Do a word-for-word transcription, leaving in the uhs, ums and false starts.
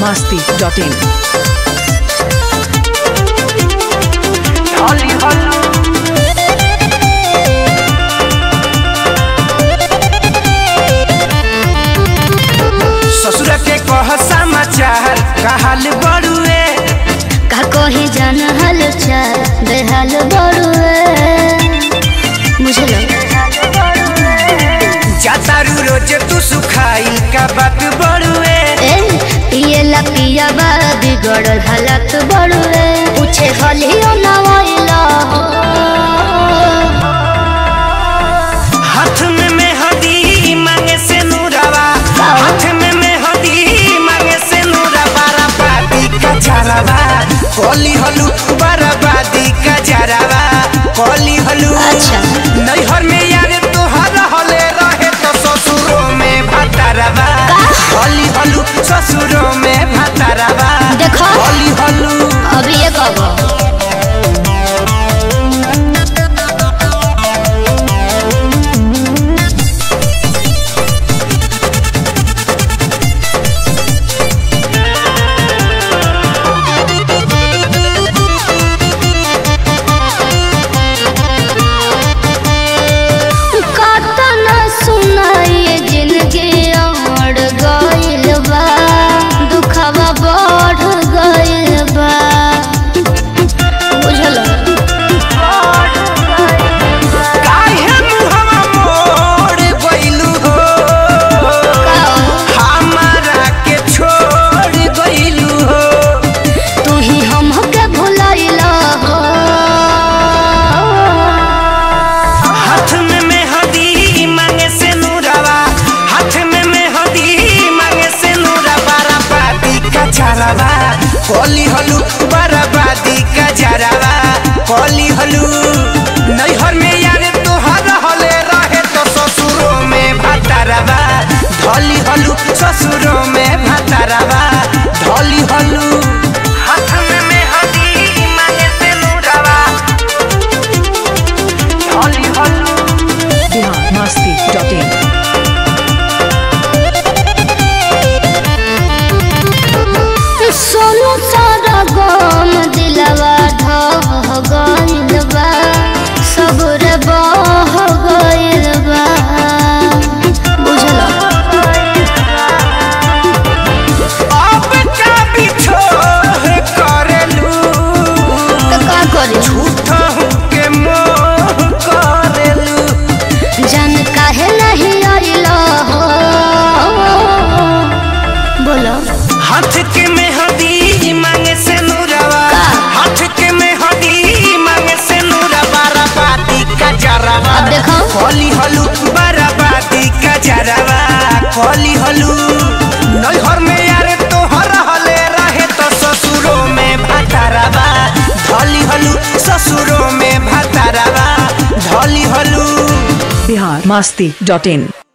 masti dot in. ससुर के कह समाचार कहल बड़ुए का कही जान हाल चाल बेहाल बड़ुए मुझे जातारू रोज तू सुखाई का बात बड़ुए पियला पिया बा बिगड़ल हालत बड़ुए पूछे हलियो नवाइला हाथ में मेहंदी मांगे से नूरावा हाथ में मेहंदी मांगे से नूरावा बराबादी का जरावा कोली हलू बराबादी का जरावा कोली हलू अच्छा नैहर में यार तोहर हले रहे तो ससुरों में भतरवा कोली हलू ससुरों में भतरवा देखो कोली हलू अभी ये कहो कोली हलू बराबादी का जरावा कोली हलू नैहर में यार तोहर हले रहे तो ससुरों में भतरवा ढोली हलू ससुरों में भतरवा ढोली हलू हाथ में मेहंदी मांगे से नूरावा ढोली हलू Bihar masti dot in. Sonu सारा गम दिलवा ढह गइल बा सबुर बह गइल बा बुझल अब का बिछोह करेलू तो का करी झूठा के मोह करेलू जान काहे नहीं आइला हो बोलो हाथ के मेहंदी मांगे से नूरावा हाथ के मेहंदी मांगे से नूरा बराबादी का जरावा अब देखो कोली हलू बराबादी का जरावा कोली हलू नैहर में यार तोहर हले रहे तो ससुरों में भतरवा ढोली हलू ससुरों में भतरवा ढोली हलू Bihar masti dot in.